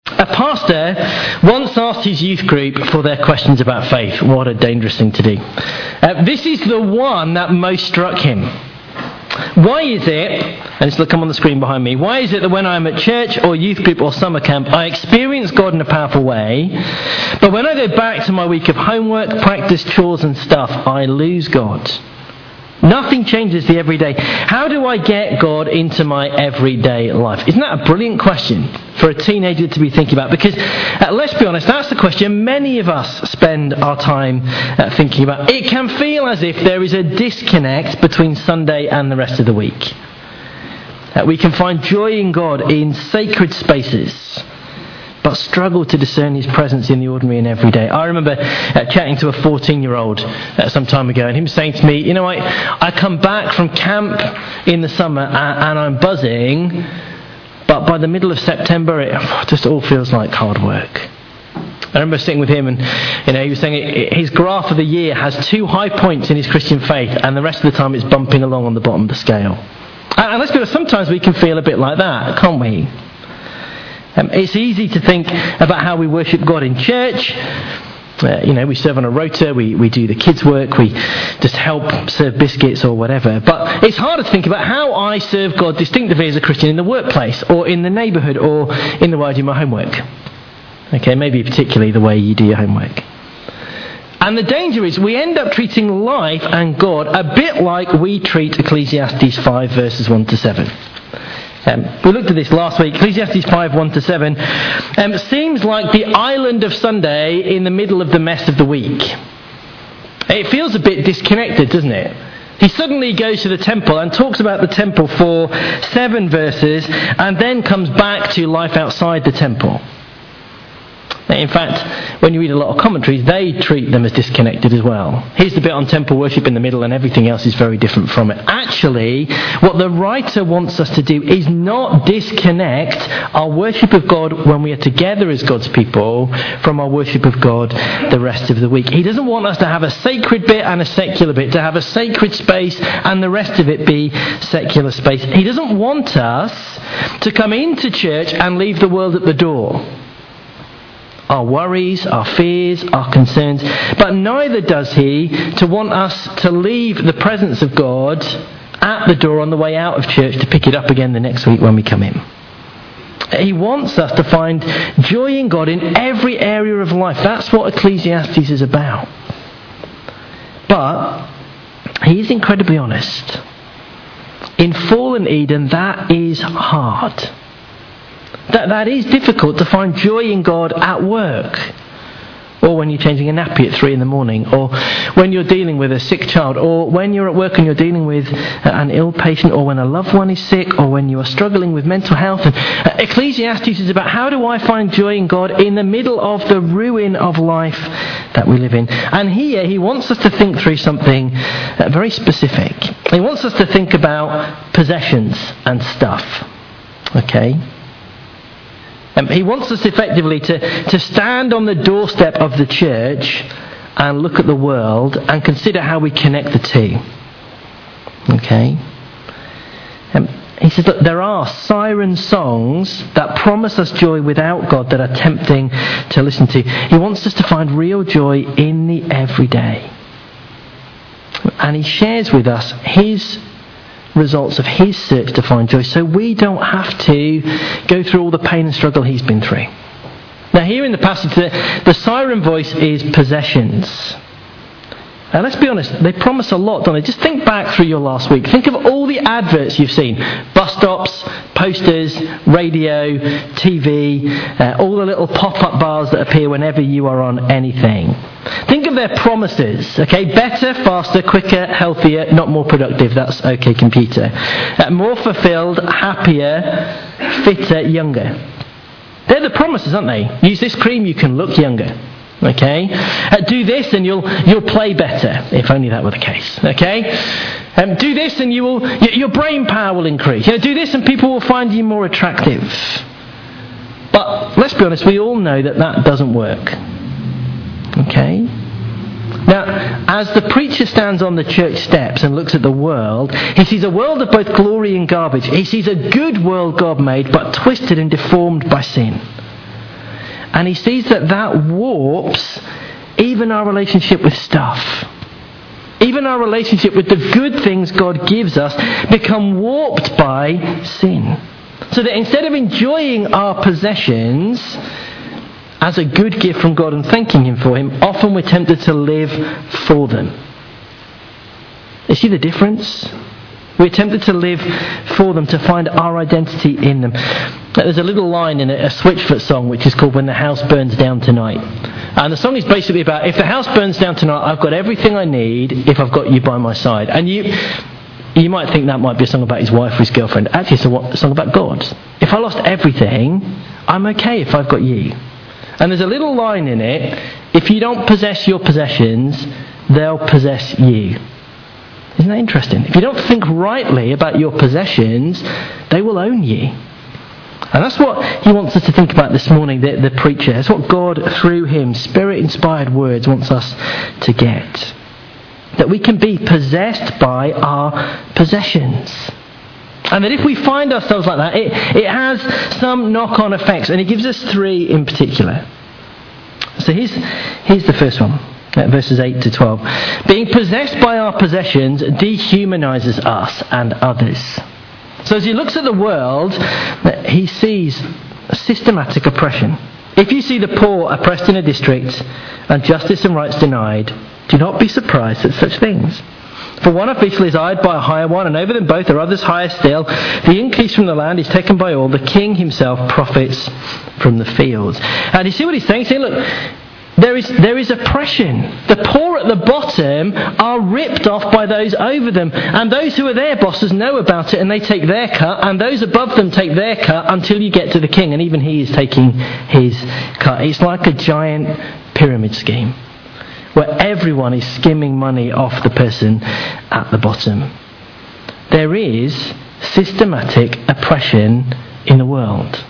A pastor once asked his youth group for their questions about faith. What a dangerous thing to do. This is the one that most struck him. Why is it, and this will come on the screen behind me, why is it that when I'm at church or youth group or summer camp, I experience God in a powerful way, but when I go back to my week of homework, practice, chores and stuff, I lose God? Nothing changes the everyday. How do I get God into my everyday life? Isn't that a brilliant question for a teenager to be thinking about? Because, let's be honest, that's the question many of us spend our time thinking about. It can feel as if there is a disconnect between Sunday and the rest of the week. We can find joy in God in sacred spaces, but struggle to discern his presence in the ordinary and everyday. I remember chatting to a 14-year-old some time ago, and he was saying to me, I come back from camp in the summer and I'm buzzing, but by the middle of September it just all feels like hard work. I remember sitting with him and he was saying his graph of the year has 2 high points in his Christian faith and the rest of the time it's bumping along on the bottom of the scale. And let's be honest, sometimes we can feel a bit like that, can't we? It's easy to think about how we worship God in church. We serve on a rota, we do the kids' work, we just help serve biscuits or whatever. But it's harder to think about how I serve God distinctively as a Christian in the workplace or in the neighbourhood or in the way I do my homework. Okay, maybe particularly the way you do your homework. And the danger is we end up treating life and God a bit like we treat Ecclesiastes 5 verses 1 to 7. We looked at this last week. Ecclesiastes 5, 1 to 7 seems like the island of Sunday in the middle of the mess of the week. It feels a bit disconnected, doesn't it? He suddenly goes to the temple and talks about the temple for 7 verses and then comes back to life outside the temple. In fact, when you read a lot of commentaries, they treat them as disconnected as well. Here's the bit on temple worship in the middle and everything else is very different from it. Actually, what the writer wants us to do is not disconnect our worship of God when we are together as God's people from our worship of God the rest of the week. He doesn't want us to have a sacred bit and a secular bit, to have a sacred space and the rest of it be secular space. He doesn't want us to come into church and leave the world at the door. Our worries, our fears, our concerns. But neither does he to want us to leave the presence of God at the door on the way out of church to pick it up again the next week when we come in. He wants us to find joy in God in every area of life. That's what Ecclesiastes is about. But he is incredibly honest. In fallen Eden, that is hard. That is difficult to find joy in God at work, or when you're changing a nappy at 3 a.m, or when you're dealing with a sick child, or when you're at work and you're dealing with an ill patient, or when a loved one is sick, or when you are struggling with mental health. And Ecclesiastes is about how do I find joy in God in the middle of the ruin of life that we live in. And here he wants us to think through something very specific. He wants us to think about possessions and stuff. Okay? He wants us effectively to stand on the doorstep of the church and look at the world and consider how we connect the two. Okay? He says, look, there are siren songs that promise us joy without God that are tempting to listen to. He wants us to find real joy in the everyday. And he shares with us his results of his search to find joy, so we don't have to go through all the pain and struggle he's been through. Now here in the passage, the siren voice is possessions. And let's be honest, they promise a lot, don't they? Just think back through your last week. Think of all the adverts you've seen. Bus stops, posters, radio, TV, all the little pop-up bars that appear whenever you are on anything. Think of their promises, okay? Better, faster, quicker, healthier, not more productive. That's okay, computer. More fulfilled, happier, fitter, younger. They're the promises, aren't they? Use this cream, you can look younger. Okay? Do this and you'll play better, if only that were the case. Okay? Do this and your brain power will increase. Do this and people will find you more attractive. But let's be honest, we all know that doesn't work. Okay? Now, as the preacher stands on the church steps and looks at the world, he sees a world of both glory and garbage. He sees a good world God made, but twisted and deformed by sin. And he sees that warps even our relationship with stuff. Even our relationship with the good things God gives us become warped by sin. So that instead of enjoying our possessions as a good gift from God and thanking Him for Him, often we're tempted to live for them. You see the difference? We're tempted to live for them, to find our identity in them. There's a little line in a Switchfoot song which is called When the House Burns Down Tonight. And the song is basically about, if the house burns down tonight, I've got everything I need if I've got you by my side. And you might think that might be a song about his wife or his girlfriend. Actually, it's a song about God. If I lost everything, I'm okay if I've got you. And there's a little line in it, if you don't possess your possessions, they'll possess you. Isn't that interesting? If you don't think rightly about your possessions, they will own you. And that's what he wants us to think about this morning, the preacher. That's what God, through him, Spirit-inspired words, wants us to get. That we can be possessed by our possessions. And that if we find ourselves like that, it has some knock-on effects. And he gives us 3 in particular. So here's the first one. Verses 8 to 12. Being possessed by our possessions dehumanizes us and others. So as he looks at the world, he sees systematic oppression. If you see the poor oppressed in a district and justice and rights denied, do not be surprised at such things. For one official is eyed by a higher one, and over them both are others higher still. The increase from the land is taken by all. The king himself profits from the fields. And you see what he's saying? He's saying, look, there is oppression. The poor at the bottom are ripped off by those over them. And those who are their bosses know about it and they take their cut. And those above them take their cut until you get to the king. And even he is taking his cut. It's like a giant pyramid scheme where everyone is skimming money off the person at the bottom. There is systematic oppression in the world.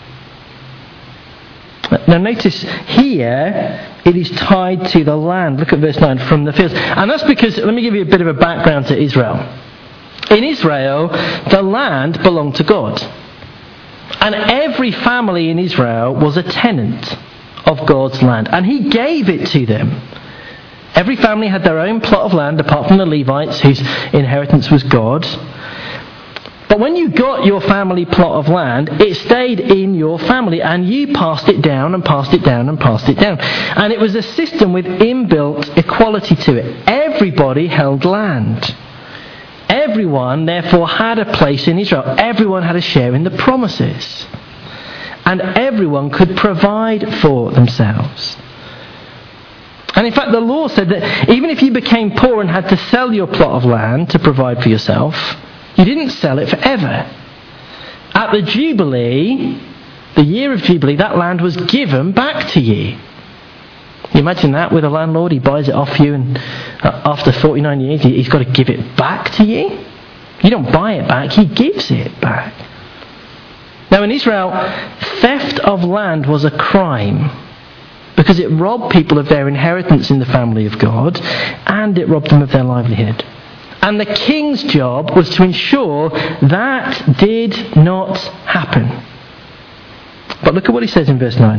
Now notice here, it is tied to the land. Look at verse 9, from the fields. And that's because, let me give you a bit of a background to Israel. In Israel, the land belonged to God. And every family in Israel was a tenant of God's land. And He gave it to them. Every family had their own plot of land, apart from the Levites, whose inheritance was God's. But when you got your family plot of land, it stayed in your family, and you passed it down and passed it down and passed it down. And it was a system with inbuilt equality to it. Everybody held land. Everyone, therefore, had a place in Israel. Everyone had a share in the promises. And everyone could provide for themselves. And in fact, the law said that even if you became poor and had to sell your plot of land to provide for yourself, you didn't sell it forever. At the Jubilee, the year of Jubilee, that land was given back to you. You imagine that with a landlord, he buys it off you, and after 49 years, he's got to give it back to you. You don't buy it back, he gives it back. Now in Israel, theft of land was a crime because it robbed people of their inheritance in the family of God, and it robbed them of their livelihood. And the king's job was to ensure that did not happen. But look at what he says in verse 9.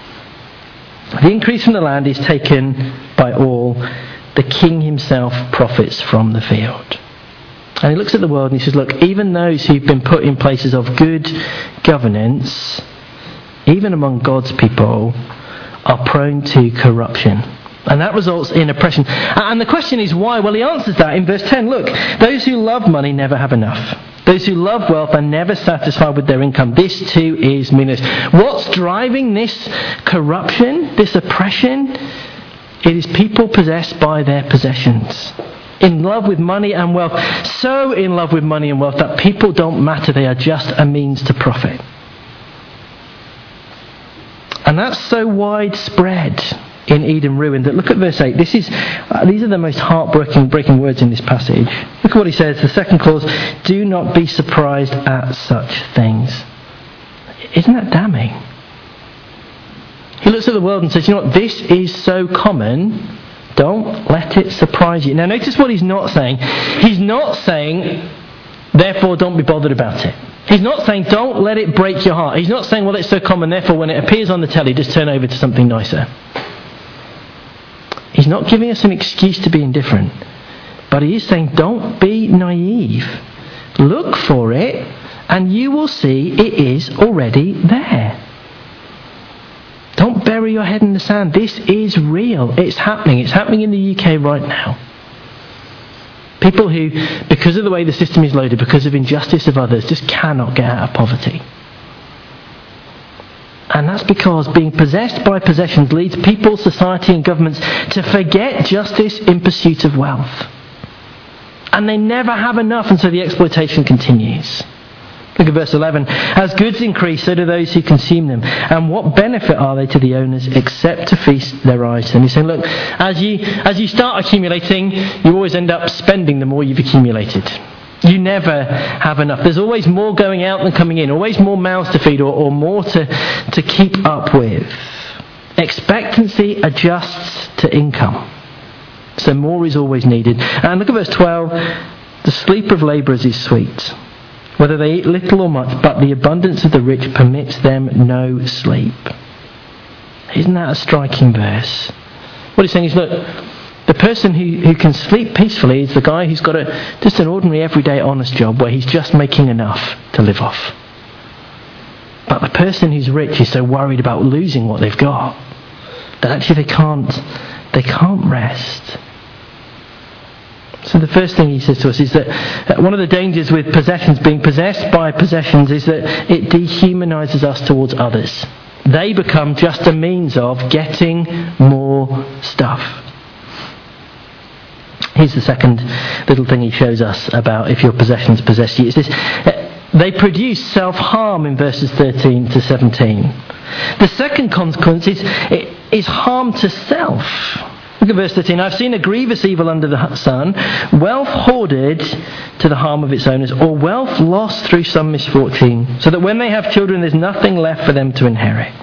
The increase from the land is taken by all. The king himself profits from the field. And he looks at the world and he says, look, even those who've been put in places of good governance, even among God's people, are prone to corruption. And that results in oppression. And the question is why? Well, he answers that in verse 10. Look, those who love money never have enough. Those who love wealth are never satisfied with their income. This too is meaningless. What's driving this corruption, this oppression? It is people possessed by their possessions. In love with money and wealth. So in love with money and wealth that people don't matter. They are just a means to profit. And that's so widespread in Eden ruin that, look at verse 8. These are the most heartbreaking words in this passage. Look at what he says, the second clause, do not be surprised at such things. Isn't that damning? He looks at the world and says, you know what, this is so common, don't let it surprise you. Now notice what he's not saying. He's not saying, therefore don't be bothered about it. He's not saying don't let it break your heart. He's not saying, well, it's so common, therefore when it appears on the telly, just turn over to something nicer. He's not giving us an excuse to be indifferent. But he is saying, don't be naive. Look for it, and you will see it is already there. Don't bury your head in the sand. This is real. It's happening. It's happening in the UK right now. People who, because of the way the system is loaded, because of injustice of others, just cannot get out of poverty. And that's because being possessed by possessions leads people, society and governments to forget justice in pursuit of wealth. And they never have enough, and so the exploitation continues. Look at verse 11. As goods increase, so do those who consume them. And what benefit are they to the owners except to feast their eyes to them? He's saying, look, as you start accumulating, you always end up spending the more you've accumulated. You never have enough. There's always more going out than coming in, always more mouths to feed or more to keep up with. Expectancy adjusts to income. So more is always needed. And look at verse 12. The sleep of labourers is sweet, whether they eat little or much, but the abundance of the rich permits them no sleep. Isn't that a striking verse? What he's saying is, look, the person who can sleep peacefully is the guy who's got just an ordinary, everyday, honest job where he's just making enough to live off. But the person who's rich is so worried about losing what they've got that actually they can't rest. So the first thing he says to us is that one of the dangers with possessions, being possessed by possessions, is that it dehumanises us towards others. They become just a means of getting more stuff. Here's the second little thing he shows us about if your possessions possess you. It's this, they produce self-harm in verses 13 to 17. The second consequence is harm to self. Look at verse 13. I've seen a grievous evil under the sun, wealth hoarded to the harm of its owners, or wealth lost through some misfortune, so that when they have children there's nothing left for them to inherit.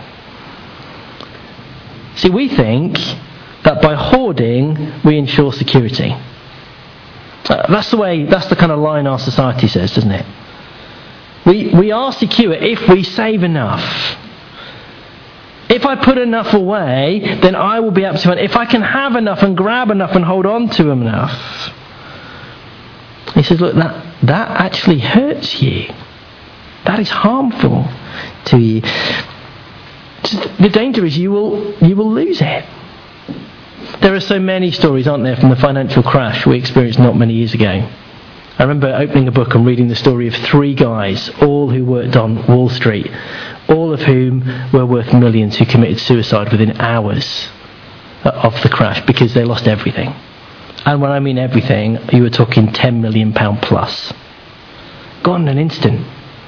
See, we think that by hoarding we ensure security. That's the kind of line our society says, doesn't it? We are secure if we save enough. If I put enough away, then I will be absolutely fine. If I can have enough and grab enough and hold on to enough. He says, look, that actually hurts you. That is harmful to you. The danger is you will lose it. There are so many stories, aren't there, from the financial crash we experienced not many years ago. I remember opening a book and reading the story of 3 guys, all who worked on Wall Street, all of whom were worth millions, who committed suicide within hours of the crash because they lost everything. And when I mean everything, you were talking £10 million plus. Gone in an instant.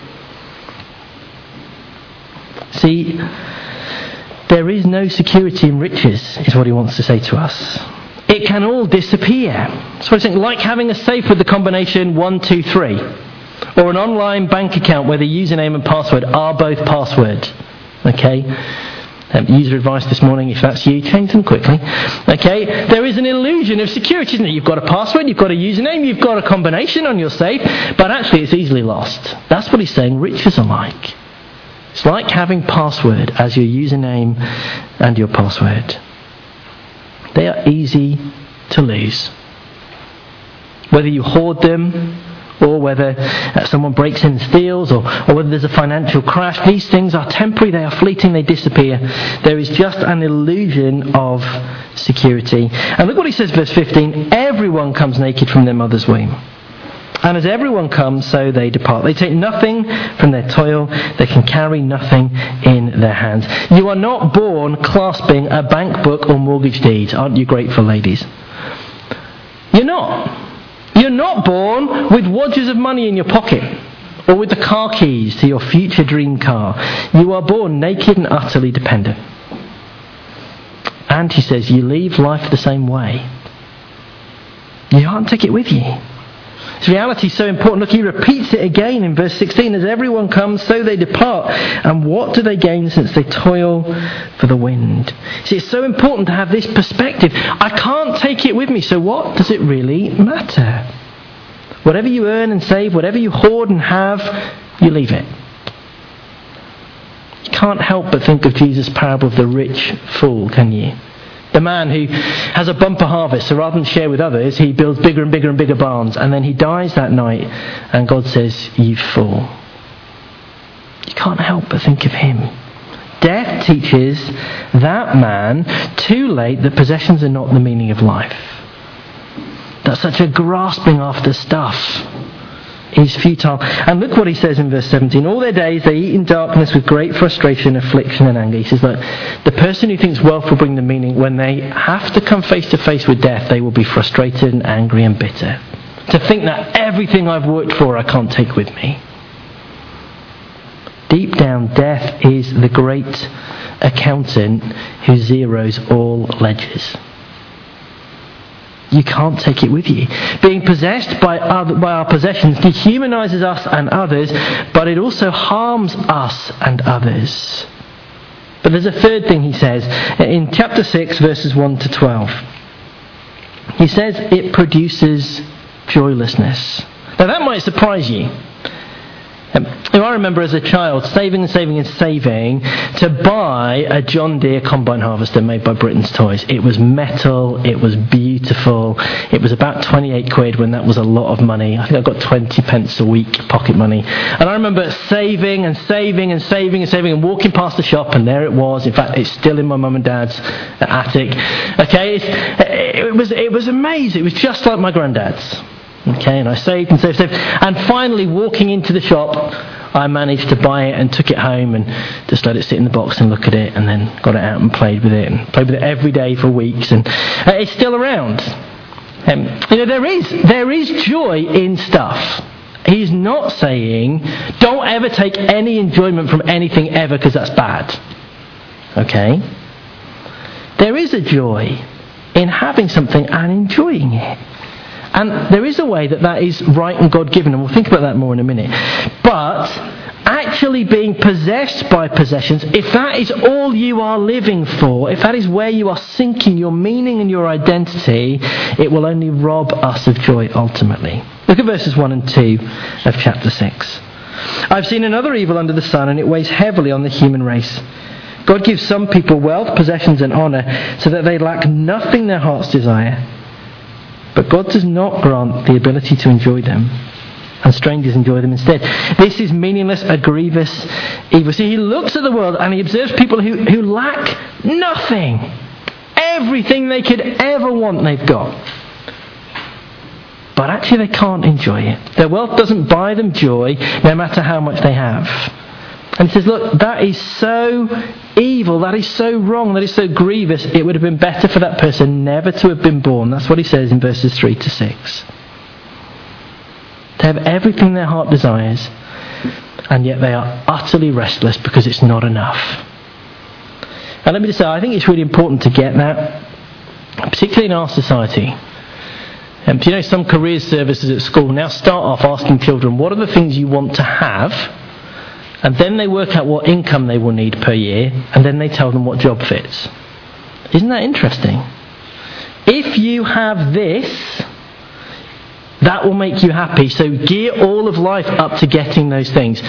See, there is no security in riches, is what he wants to say to us. It can all disappear. So he's saying, like having a safe with the combination 123, or an online bank account where the username and password are both password. Okay? User advice this morning, if that's you, change them quickly. Okay? There is an illusion of security, isn't it? You've got a password, you've got a username, you've got a combination on your safe, but actually it's easily lost. That's what he's saying riches are like. It's like having password as your username and your password. They are easy to lose. Whether you hoard them, or whether someone breaks in and steals, or whether there's a financial crash, these things are temporary, they are fleeting, they disappear. There is just an illusion of security. And look what he says, verse 15, everyone comes naked from their mother's womb. And as everyone comes, so they depart. They take nothing from their toil. They can carry nothing in their hands. You are not born clasping a bank book or mortgage deed. Aren't you grateful, ladies? You're not. You're not born with wadges of money in your pocket or with the car keys to your future dream car. You are born naked and utterly dependent. And he says, you leave life the same way. You can't take it with you. This reality is so important. Look, he repeats it again in verse 16. As everyone comes, so they depart. And what do they gain since they toil for the wind? See, it's so important to have this perspective. I can't take it with me, so what does it really matter? Whatever you earn and save, whatever you hoard and have, you leave it. You can't help but think of Jesus' parable of the rich fool, can you? The man who has a bumper harvest, so rather than share with others, he builds bigger and bigger and bigger barns, and then he dies that night, and God says, you fool. You can't help but think of him. Death teaches that man too late that possessions are not the meaning of life. That such a grasping after stuff is futile. And look what he says in verse 17. All their days they eat in darkness with great frustration, affliction and anger. He says that the person who thinks wealth will bring them meaning, when they have to come face to face with death, they will be frustrated and angry and bitter. To think that everything I've worked for I can't take with me. Deep down, death is the great accountant who zeroes all ledgers. You can't take it with you. Being possessed by our possessions dehumanises us and others, but it also harms us and others. But there's a third thing he says in chapter 6, verses 1 to 12. He says it produces joylessness. Now that might surprise you. I remember as a child saving to buy a John Deere combine harvester made by Britain's Toys. It was metal, it was beautiful, it was about 28 quid when that was a lot of money. I think I got 20 pence a week pocket money. And I remember saving and walking past the shop, and there it was. In fact, it's still in my mum and dad's attic. Okay, it was amazing. It was just like my granddad's. Okay, and I saved. And finally, walking into the shop, I managed to buy it and took it home and just let it sit in the box and look at it, and then got it out and played with it every day for weeks. And it's still around. There is joy in stuff. He's not saying don't ever take any enjoyment from anything ever, because that's bad. Okay? There is a joy in having something and enjoying it. And there is a way that is right and God-given, and we'll think about that more in a minute. But actually being possessed by possessions, if that is all you are living for, if that is where you are sinking your meaning and your identity, it will only rob us of joy ultimately. Look at verses 1 and 2 of chapter 6. I've seen another evil under the sun, and it weighs heavily on the human race. God gives some people wealth, possessions and honour, so that they lack nothing their hearts desire. But God does not grant the ability to enjoy them, and strangers enjoy them instead. This is meaningless, a grievous evil. See, he looks at the world and he observes people who lack nothing. Everything they could ever want, they've got. But actually they can't enjoy it. Their wealth doesn't buy them joy, no matter how much they have. And he says, look, that is so evil, that is so wrong, that is so grievous, it would have been better for that person never to have been born. That's what he says in verses 3 to 6. They have everything their heart desires, and yet they are utterly restless because it's not enough. And let me just say, I think it's really important to get that, particularly in our society. And some career services at school now start off asking children, what are the things you want to have? And then they work out what income they will need per year, and then they tell them what job fits. Isn't that interesting? If you have this, that will make you happy. So gear all of life up to getting those things.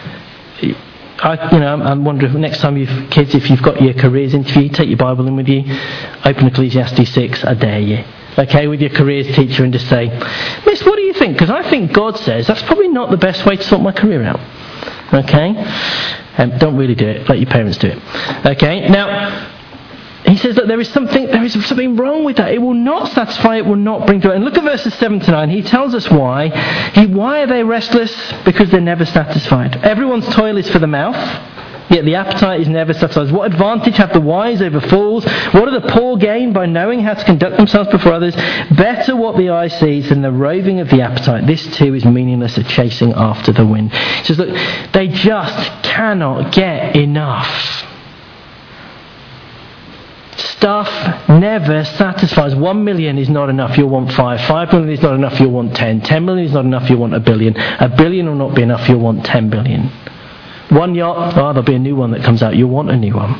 I'm wondering next time if you've got your careers interview, take your Bible in with you, open Ecclesiastes 6, I dare you. Okay, with your careers teacher, and just say, Miss, what do you think? Because I think God says that's probably not the best way to sort my career out. Okay? Don't really do it. Let your parents do it. Okay? Now, he says that there is something wrong with that. It will not satisfy, it will not bring joy. And look at verses 7 to 9. He tells us why. Why are they restless? Because they're never satisfied. Everyone's toil is for the mouth, yet the appetite is never satisfied. What advantage have the wise over fools? What do the poor gain by knowing how to conduct themselves before others? Better what the eye sees than the roving of the appetite. This too is meaningless, a chasing after the wind. He says, look, they just cannot get enough. Stuff never satisfies. 1 million is not enough, you'll want 5. 5 million is not enough, you'll want 10. 10 million is not enough, you'll want 1 billion. 1 billion will not be enough, you'll want 10 billion. One yacht, there'll be a new one that comes out, you'll want a new one.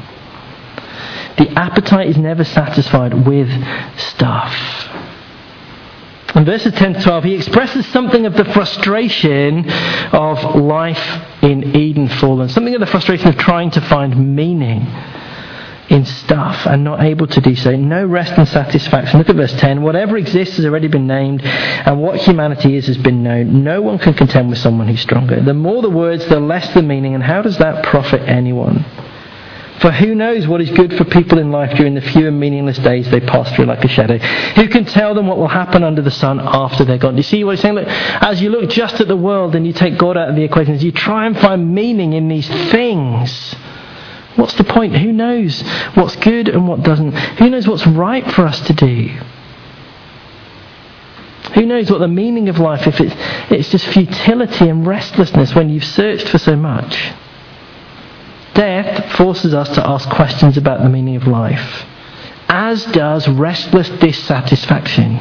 The appetite is never satisfied with stuff. In verses 10 to 12, he expresses something of the frustration of life in Eden fallen, something of the frustration of trying to find meaning in stuff and not able to do so. No rest and satisfaction. Look at verse 10. Whatever exists has already been named, and what humanity is has been known. No one can contend with someone who's stronger. The more the words, the less the meaning, and how does that profit anyone? For who knows what is good for people in life during the few and meaningless days they pass through like a shadow? Who can tell them what will happen under the sun after they're gone? Do you see what he's saying? Look, as you look just at the world and you take God out of the equation, as you try and find meaning in these things, what's the point? Who knows what's good and what doesn't? Who knows what's right for us to do? Who knows what the meaning of life if it's just futility and restlessness when you've searched for so much? Death forces us to ask questions about the meaning of life, as does restless dissatisfaction.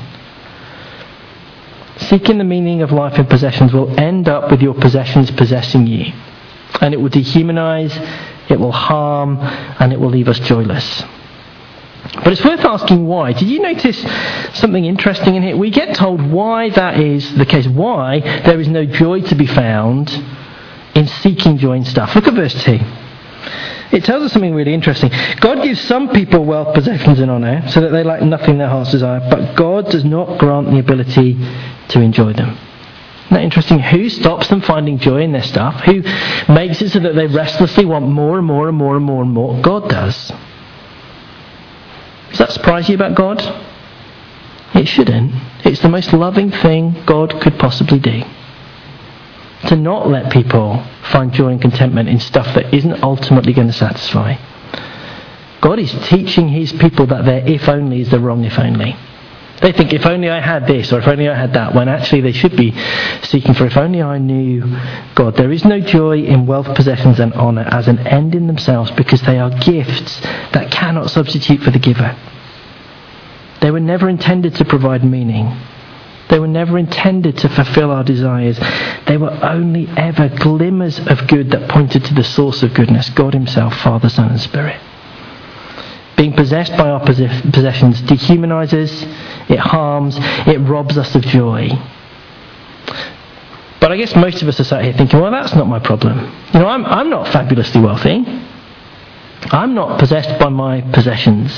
Seeking the meaning of life in possessions will end up with your possessions possessing you. And it will dehumanize, it will harm, and it will leave us joyless. But it's worth asking why. Did you notice something interesting in here? We get told why that is the case. Why there is no joy to be found in seeking joy in stuff. Look at verse 2. It tells us something really interesting. God gives some people wealth, possessions, and honour so that they lack nothing their hearts desire, but God does not grant the ability to enjoy them. Isn't that interesting? Who stops them finding joy in their stuff? Who makes it so that they restlessly want more and more and more and more and more? God does. Does that surprise you about God? It shouldn't. It's the most loving thing God could possibly do. To not let people find joy and contentment in stuff that isn't ultimately going to satisfy. God is teaching his people that their if only is the wrong if only. They think, if only I had this or if only I had that, when actually they should be seeking for, if only I knew God. There is no joy in wealth, possessions and honour as an end in themselves, because they are gifts that cannot substitute for the giver. They were never intended to provide meaning. They were never intended to fulfill our desires. They were only ever glimmers of good that pointed to the source of goodness, God himself, Father, Son and Spirit. Being possessed by our possessions dehumanizes, it harms, it robs us of joy. But I guess most of us are sat here thinking, well, that's not my problem. I'm not fabulously wealthy. I'm not possessed by my possessions.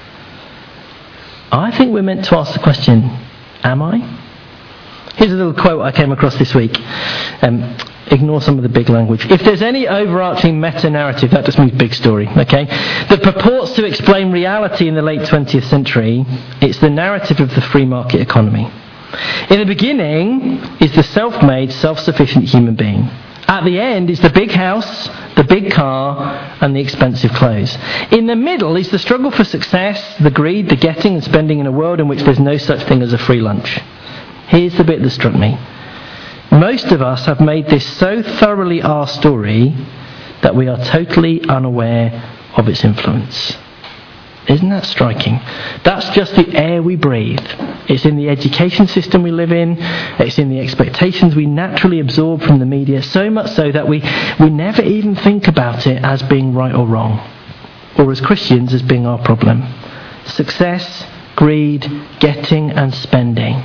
I think we're meant to ask the question, am I? Here's a little quote I came across this week. Ignore some of the big language. If there's any overarching meta-narrative, that just means big story, okay, that purports to explain reality in the late 20th century, it's the narrative of the free market economy. In the beginning is the self-made, self-sufficient human being. At the end is the big house, the big car, and the expensive clothes. In the middle is the struggle for success, the greed, the getting and spending in a world in which there's no such thing as a free lunch. Here's the bit that struck me. Most of us have made this so thoroughly our story that we are totally unaware of its influence. Isn't that striking? That's just the air we breathe. It's in the education system we live in. It's in the expectations we naturally absorb from the media, so much so that we never even think about it as being right or wrong, or as Christians as being our problem. Success, greed, getting and spending.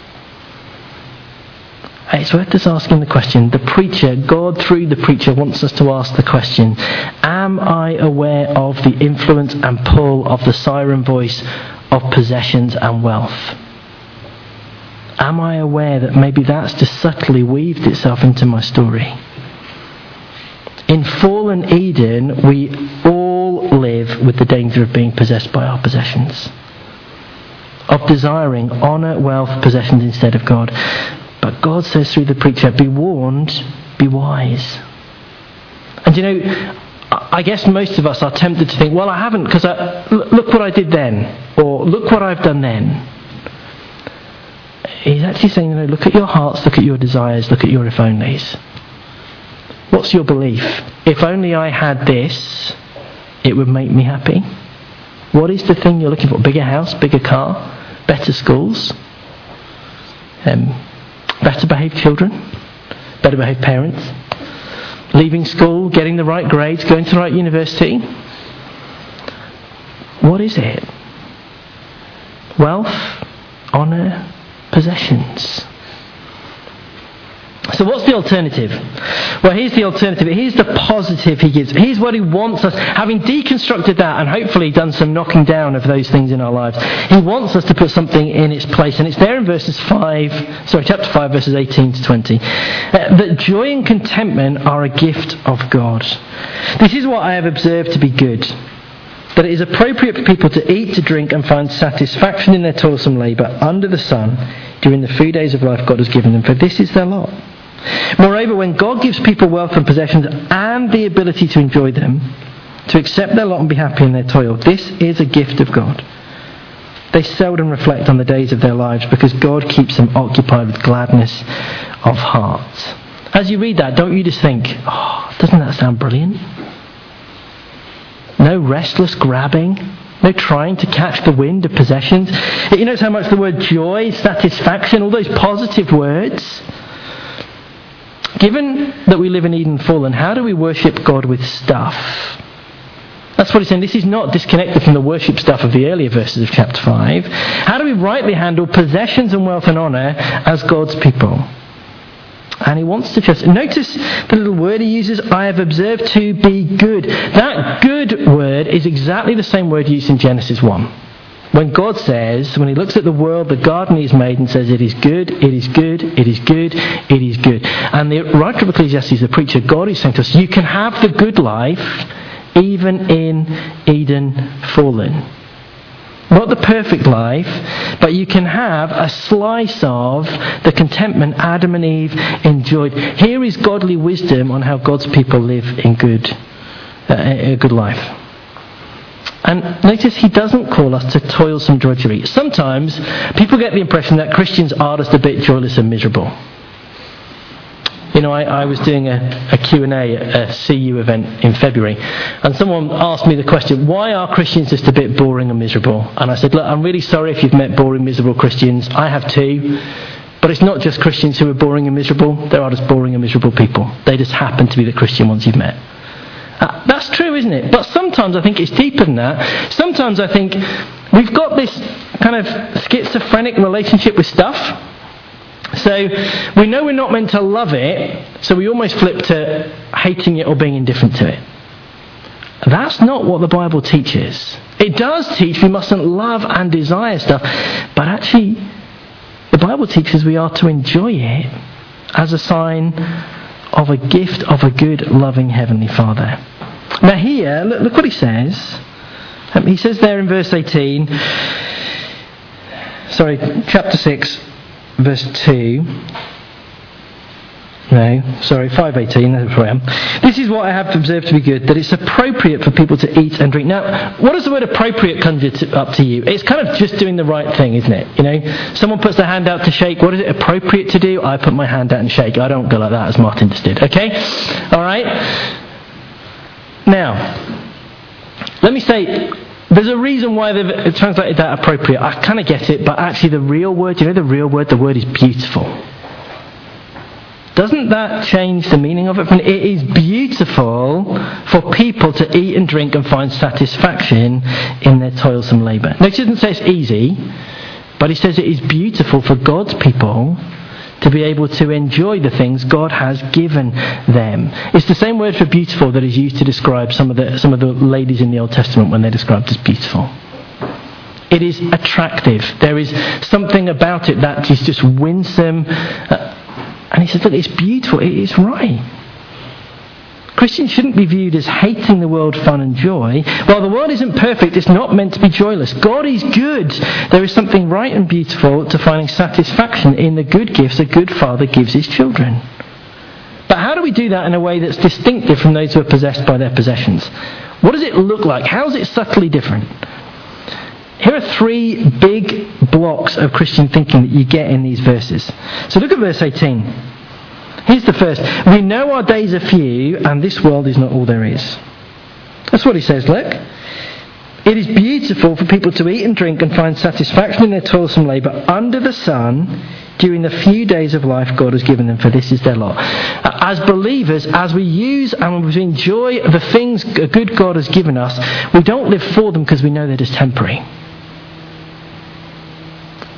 It's worth us asking the question. The preacher, God through the preacher, wants us to ask the question, am I aware of the influence and pull of the siren voice of possessions and wealth? Am I aware that maybe that's just subtly weaved itself into my story? In fallen Eden, we all live with the danger of being possessed by our possessions, of desiring honour, wealth, possessions instead of God. But God says through the preacher, be warned, be wise. And I guess most of us are tempted to think, well, I haven't, because look what I did then, or look what I've done then. He's actually saying, look at your hearts, look at your desires, look at your if onlys. What's your belief? If only I had this, it would make me happy. What is the thing you're looking for? Bigger house, bigger car, better schools? Better behaved children, better behaved parents, leaving school, getting the right grades, going to the right university. What is it? Wealth, honour, possessions. So what's the alternative? Well, here's the alternative. Here's the positive he gives. Here's what he wants us, having deconstructed that and hopefully done some knocking down of those things in our lives. He wants us to put something in its place. And it's there in chapter 5, verses 18 to 20. That joy and contentment are a gift of God. This is what I have observed to be good. That it is appropriate for people to eat, to drink, and find satisfaction in their toilsome labour under the sun during the few days of life God has given them, for this is their lot. Moreover, when God gives people wealth and possessions and the ability to enjoy them, to accept their lot and be happy in their toil, this is a gift of God. They seldom reflect on the days of their lives because God keeps them occupied with gladness of heart. As you read that, don't you just think, oh, doesn't that sound brilliant? No restless grabbing, no trying to catch the wind of possessions. You notice how much the word joy, satisfaction, all those positive words. Given that we live in Eden fallen, how do we worship God with stuff? That's what he's saying. This is not disconnected from the worship stuff of the earlier verses of chapter 5. How do we rightly handle possessions and wealth and honour as God's people? And he wants to just... Notice the little word he uses, I have observed to be good. That good word is exactly the same word used in Genesis 1. When God says, when he looks at the world, the garden he's made and says, it is good, it is good, it is good, it is good. And the writer of Ecclesiastes, the preacher, God is saying to us, you can have the good life even in Eden fallen. Not the perfect life, but you can have a slice of the contentment Adam and Eve enjoyed. Here is godly wisdom on how God's people live in a good life. And notice he doesn't call us to toilsome drudgery. Sometimes people get the impression that Christians are just a bit joyless and miserable. You know, I was doing a Q&A at a CU event in February, and someone asked me the question, why are Christians just a bit boring and miserable? And I said, look, I'm really sorry if you've met boring, miserable Christians. I have too. But it's not just Christians who are boring and miserable. There are just boring and miserable people. They just happen to be the Christian ones you've met. That's true, isn't it? But sometimes I think it's deeper than that. Sometimes I think we've got this kind of schizophrenic relationship with stuff. So we know we're not meant to love it, so we almost flip to hating it or being indifferent to it. That's not what the Bible teaches. It does teach we mustn't love and desire stuff, but actually the Bible teaches we are to enjoy it as a sign of a gift of a good, loving Heavenly Father. Now here, look what he says. He says there in verse 18, chapter 6, verse 2. 5:18, that's where I am. This is what I have observed to be good, that it's appropriate for people to eat and drink. Now, what does the word appropriate conjure up to you? It's kind of just doing the right thing, isn't it? You know, someone puts their hand out to shake. What is it appropriate to do? I put my hand out and shake. I don't go like that as Martin just did. Okay? All right? Now, let me say, there's a reason why they've translated that appropriate. I kind of get it, but actually the real word, the word is beautiful. Doesn't that change the meaning of it? It is beautiful for people to eat and drink and find satisfaction in their toilsome labour. Now, it doesn't say it's easy, but it says it is beautiful for God's people to be able to enjoy the things God has given them. It's the same word for beautiful that is used to describe some of the ladies in the Old Testament when they're described as beautiful. It is attractive. There is something about it that is just winsome. And he says, look, it's beautiful, it is right. Christians shouldn't be viewed as hating the world, fun and joy. While the world isn't perfect, it's not meant to be joyless. God is good. There is something right and beautiful to finding satisfaction in the good gifts a good father gives his children. But how do we do that in a way that's distinctive from those who are possessed by their possessions? What does it look like? How is it subtly different? Here are three big blocks of Christian thinking that you get in these verses. So look at verse 18. Here's the first. We know our days are few, and this world is not all there is. That's what he says, look. It is beautiful for people to eat and drink and find satisfaction in their toilsome labour under the sun during the few days of life God has given them, for this is their lot. As believers, as we use and we enjoy the things a good God has given us, we don't live for them because we know they're just temporary.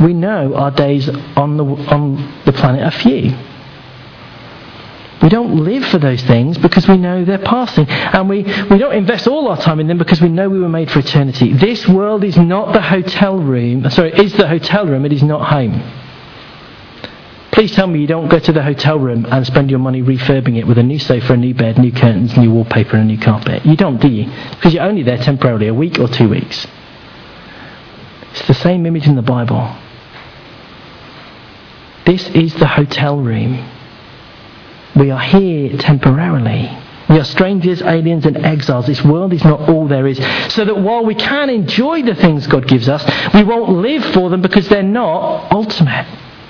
we know our days on the planet are few. We don't live for those things because we know they're passing. And we don't invest all our time in them because we know we were made for eternity. This world is not the hotel room. Sorry, is the hotel room. It is not home. Please tell me you don't go to the hotel room and spend your money refurbing it with a new sofa, a new bed, new curtains, new wallpaper and a new carpet. You don't, do you? Because you're only there temporarily, a week or 2 weeks. It's the same image in the Bible. This is the hotel room. We are here temporarily. We are strangers, aliens and exiles. This world is not all there is. So that while we can enjoy the things God gives us, we won't live for them because they're not ultimate.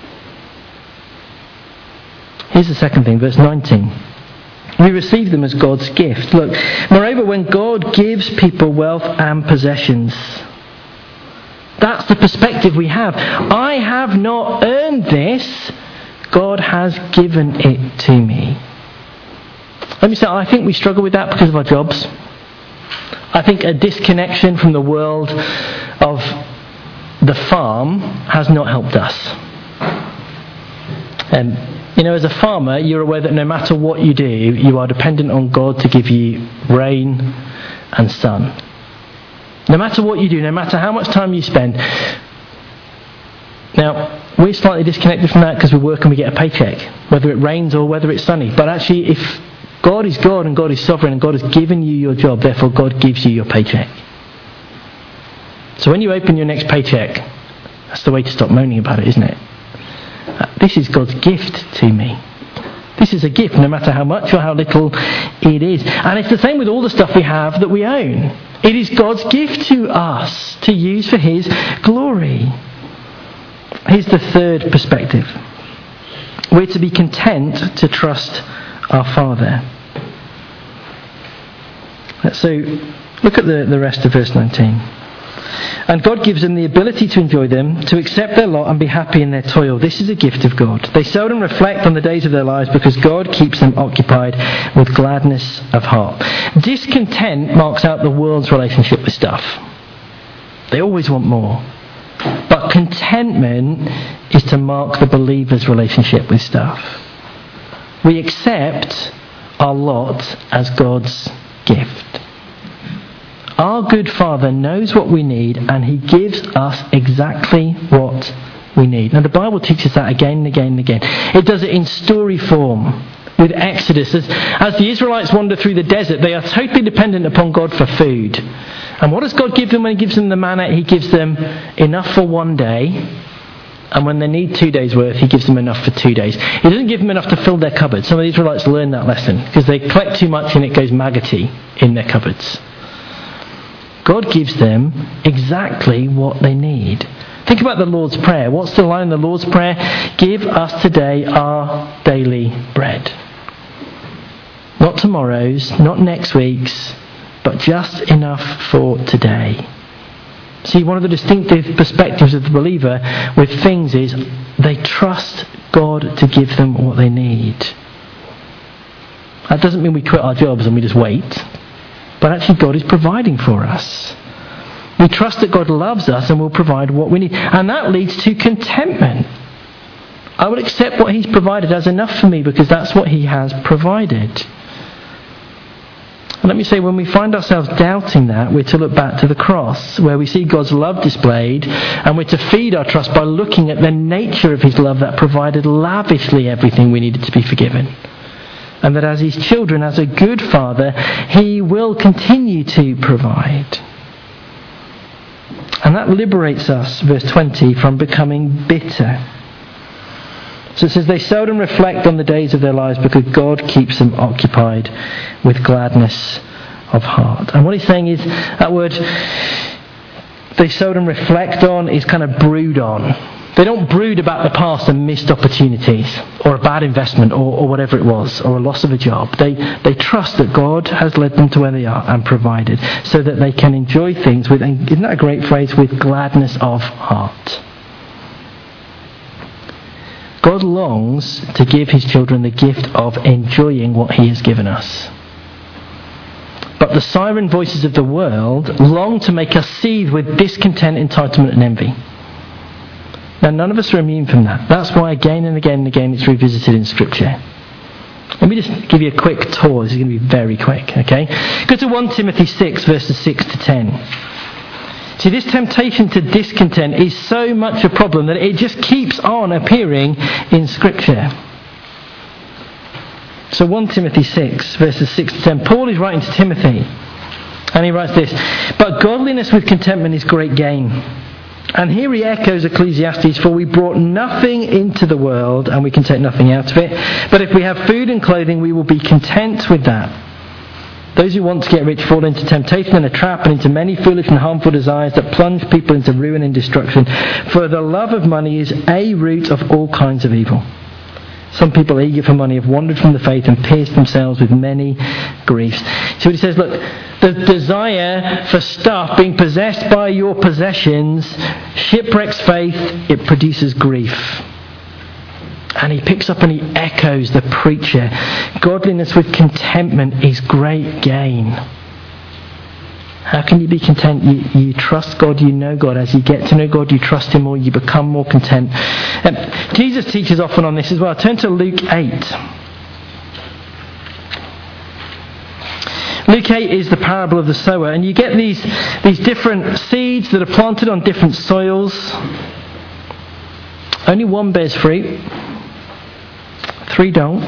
Here's the second thing, verse 19. We receive them as God's gift. Look, moreover, when God gives people wealth and possessions, that's the perspective we have. I have not earned this. God has given it to me. Let me say, I think we struggle with that because of our jobs. I think a disconnection from the world of the farm has not helped us. As a farmer, you're aware that no matter what you do, you are dependent on God to give you rain and sun. No matter what you do, no matter how much time you spend. Now, we're slightly disconnected from that because we work and we get a paycheck, whether it rains or whether it's sunny. But actually, if God is God and God is sovereign and God has given you your job, therefore God gives you your paycheck. So when you open your next paycheck, that's the way to stop moaning about it, isn't it? This is God's gift to me. This is a gift, no matter how much or how little it is. And it's the same with all the stuff we have that we own. It is God's gift to us to use for His glory. Here's the third perspective. We're to be content to trust our Father. So look at the rest of verse 19. And God gives them the ability to enjoy them, to accept their lot and be happy in their toil. This is a gift of God. They seldom reflect on the days of their lives because God keeps them occupied with gladness of heart. Discontent marks out the world's relationship with stuff. They always want more. But contentment is to mark the believer's relationship with stuff. We accept our lot as God's gift. Our good Father knows what we need and He gives us exactly what we need. Now the Bible teaches that again and again and again. It does it in story form with Exodus. As the Israelites wander through the desert, they are totally dependent upon God for food. And what does God give them when He gives them the manna? He gives them enough for one day. And when they need 2 days' worth, He gives them enough for 2 days. He doesn't give them enough to fill their cupboards. Some of the Israelites learn that lesson because they collect too much and it goes maggoty in their cupboards. God gives them exactly what they need. Think about the Lord's Prayer. What's the line in the Lord's Prayer? Give us today our daily bread. Not tomorrow's, not next week's, but just enough for today. See, one of the distinctive perspectives of the believer with things is they trust God to give them what they need. That doesn't mean we quit our jobs and we just wait. But actually God is providing for us. We trust that God loves us and will provide what we need. And that leads to contentment. I will accept what He's provided as enough for me because that's what He has provided. And let me say, when we find ourselves doubting that, we're to look back to the cross, where we see God's love displayed, and we're to feed our trust by looking at the nature of His love that provided lavishly everything we needed to be forgiven. And that as His children, as a good Father, He will continue to provide. And that liberates us, verse 20, from becoming bitter. So it says, they seldom reflect on the days of their lives because God keeps them occupied with gladness of heart. And what he's saying is, that word they seldom reflect on is kind of brood on. They don't brood about the past and missed opportunities, or a bad investment, or whatever it was, or a loss of a job. They trust that God has led them to where they are and provided, so that they can enjoy things with, and isn't that a great phrase, with gladness of heart. God longs to give His children the gift of enjoying what He has given us. But the siren voices of the world long to make us seethe with discontent, entitlement and envy. Now, none of us are immune from that. That's why again and again and again it's revisited in Scripture. Let me just give you a quick tour. This is going to be very quick, okay? Go to 1 Timothy 6, verses 6 to 10. See, this temptation to discontent is so much a problem that it just keeps on appearing in Scripture. So 1 Timothy 6, verses 6 to 10. Paul is writing to Timothy, and he writes this: "But godliness with contentment is great gain." And here he echoes Ecclesiastes, "For we brought nothing into the world, and we can take nothing out of it. But if we have food and clothing, we will be content with that. Those who want to get rich fall into temptation and a trap, and into many foolish and harmful desires that plunge people into ruin and destruction. For the love of money is a root of all kinds of evil. Some people eager for money have wandered from the faith and pierced themselves with many griefs." So he says, look, the desire for stuff, being possessed by your possessions, shipwrecks faith, it produces grief. And he picks up and he echoes the preacher. Godliness with contentment is great gain. How can you be content? You trust God, you know God. As you get to know God, you trust Him more, you become more content. Jesus teaches often on this as well. Turn to Luke 8. Luke 8 is the parable of the sower, and you get these different seeds that are planted on different soils. Only one bears fruit, 3 don't.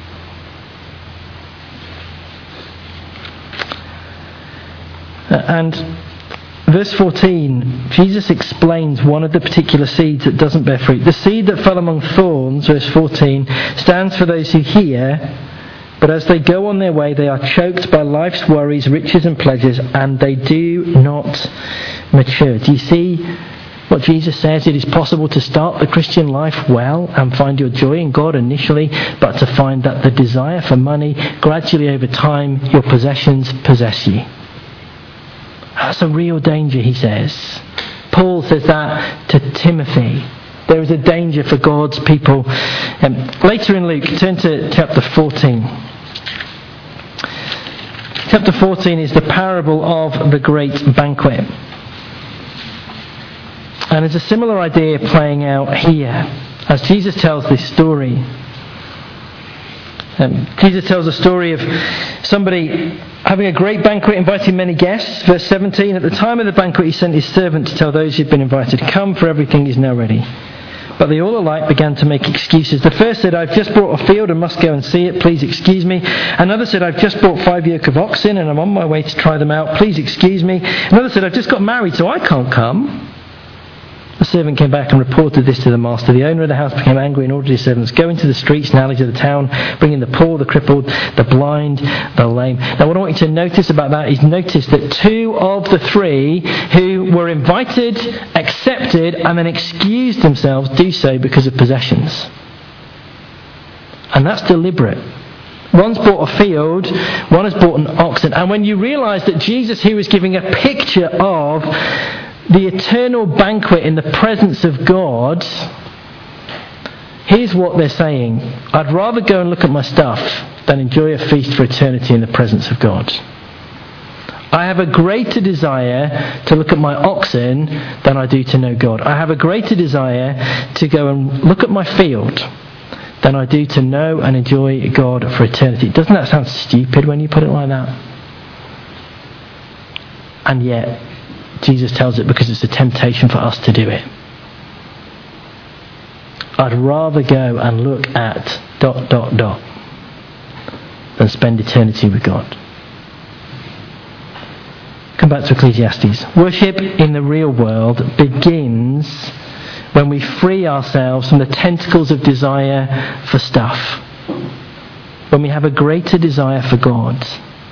And verse 14, Jesus explains one of the particular seeds that doesn't bear fruit. The seed that fell among thorns, verse 14, stands for those who hear, but as they go on their way, they are choked by life's worries, riches and pleasures, and they do not mature. Do you see what Jesus says? It is possible to start the Christian life well and find your joy in God initially, but to find that the desire for money, gradually over time, your possessions possess you. That's a real danger, he says. Paul says that to Timothy. There is a danger for God's people. Later in Luke, turn to chapter 14. Chapter 14 is the parable of the great banquet. And there's a similar idea playing out here as Jesus tells this story. Jesus tells a story of somebody having a great banquet, inviting many guests. Verse 17, at the time of the banquet he sent his servant to tell those who'd been invited, "Come, for everything is now ready." But they all alike began to make excuses. The first said, "I've just bought a field and must go and see it. Please excuse me." Another said, "I've just bought 5 yoke of oxen and I'm on my way to try them out. Please excuse me." Another said, "I've just got married, so I can't come." The servant came back and reported this to the master. The owner of the house became angry and ordered his servants, "Go into the streets and alleys of the town, bring in the poor, the crippled, the blind, the lame." Now what I want you to notice about that is notice that 2 of the 3 who were invited, accepted, and then excused themselves do so because of possessions. And that's deliberate. One's bought a field, one has bought an oxen. And when you realise that Jesus here is giving a picture of the eternal banquet in the presence of God, here's what they're saying: I'd rather go and look at my stuff than enjoy a feast for eternity in the presence of God. I have a greater desire to look at my oxen than I do to know God. I have a greater desire to go and look at my field than I do to know and enjoy God for eternity. Doesn't that sound stupid when you put it like that? And yet Jesus tells it because it's a temptation for us to do it. I'd rather go and look at ... than spend eternity with God. Come back to Ecclesiastes. Worship in the real world begins when we free ourselves from the tentacles of desire for stuff. When we have a greater desire for God.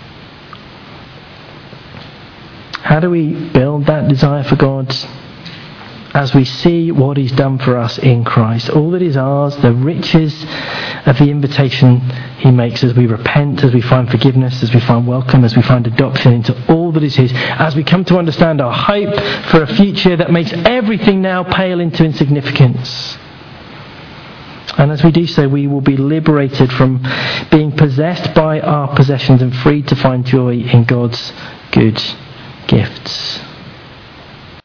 How do we build that desire for God? As we see what He's done for us in Christ. All that is ours, the riches of the invitation He makes as we repent, as we find forgiveness, as we find welcome, as we find adoption into all that is His, as we come to understand our hope for a future that makes everything now pale into insignificance. And as we do so, we will be liberated from being possessed by our possessions and freed to find joy in God's good gifts.